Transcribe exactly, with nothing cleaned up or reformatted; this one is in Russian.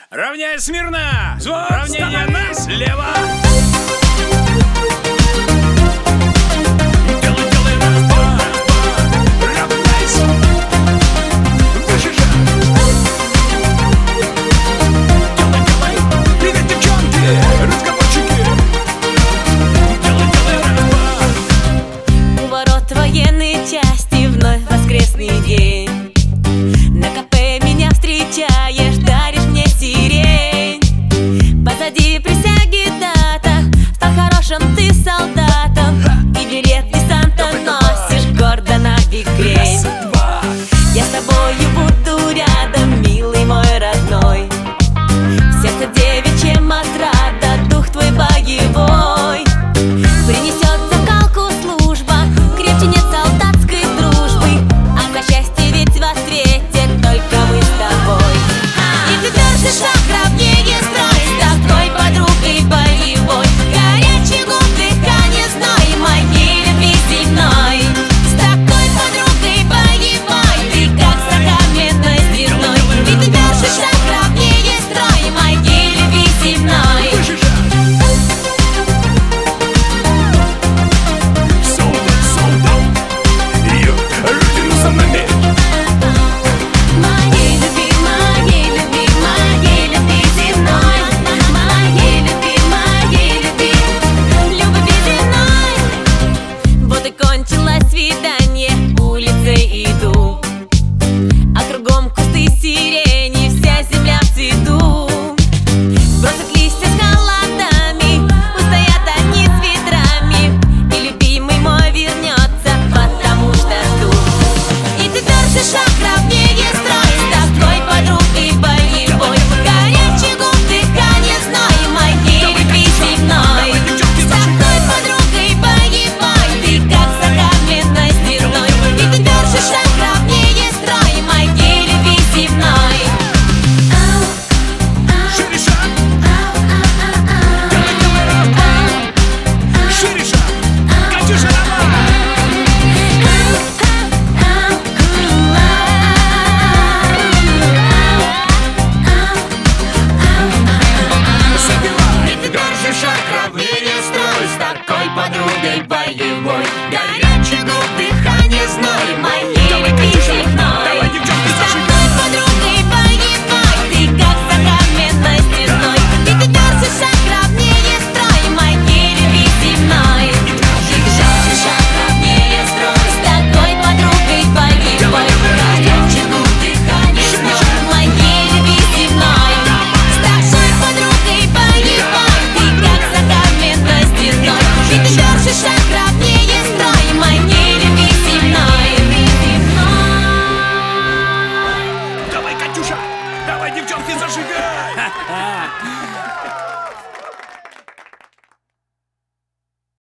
Равняй смирно! Равнение на слева! Делай, делай, раз, два, равняйся! Выше же! Делай, делай! Привет, девчонки! Разговорчики! Делай, делай, раз, два! У ворот военной части вновь воскресный день. На кафе меня встречаешь, даришь мне сирень. Позади присяги дата, стал хорошим ты солдатом, и берет десанта носишь гордо на бикрень. Я с тобою буду рядом, милый мой родной. В сердце девичьем отрада, дух твой боевой. Принесет закалку служба, крепче нет солдатской дружбы, а за счастье ведь в ответе только мы с тобой. И ты тверже шаг, равнее строй, с такой подругой боевой. Горячий губ, дыхание, зной моей любви земной. С такой подругой боевой, ты как сокаменной стеной. И ты тверже шаг, равнее строй моей любви земной. Солдат, солдат! Ее родину заменить! Моей любви, моей любви, моей любви земной. Моей любви, моей любви, любви земной. Вот и кончилось свидание, улицей иду, а кругом кусты сирени, вся земля в цвету. Бросят листья с холодами, устоят они с ветрами, и любимый мой вернется, потому что жду. И ты тверже шаг, равнее строй, с такой подругой боевой. Горячий губ, дыхание, зной моей любви земной. С такой подругой боевой, ты как сокаменной стеной. И ты тверже шаг, равнее строй моей любви земной. Шире шаг! Делай, делай, раз, два! Шире шаг! Катюша, давай! Забивай! Дальше шаг, равнее строй, с такой подругой боевой. Горячий губ, дыхание, зной Моей Давай, любви Катюша, земной. давай, девчонки, С зажигай! такой подругой боевой, ты как сокаменной стеной. И ты тверже шаг, равнее строй моей любви земной. И ты тверже шаг, равнее строй, с такой подругой боевой. Горячий губ, дыхание, зной моей любви земной. С такой подругой боевой, ты как сокаменной стеной. И ты тверже шаг, равнее строй моей любви земной. Давай, Катюша! Давай, девчонки, зажигай!